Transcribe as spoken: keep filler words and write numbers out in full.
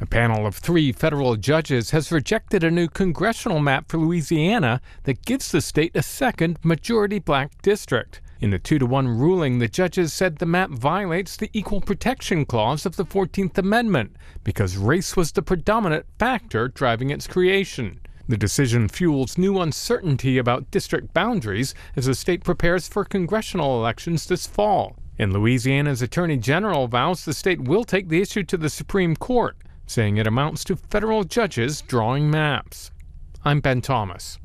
A panel of three federal judges has rejected a new congressional map for Louisiana that gives the state a second majority black district. In the two to one ruling, the judges said the map violates the Equal Protection Clause of the fourteenth Amendment because race was the predominant factor driving its creation. The decision fuels new uncertainty about district boundaries as the state prepares for congressional elections this fall. And Louisiana's Attorney General vows the state will take the issue to the Supreme Court, saying it amounts to federal judges drawing maps. I'm Ben Thomas.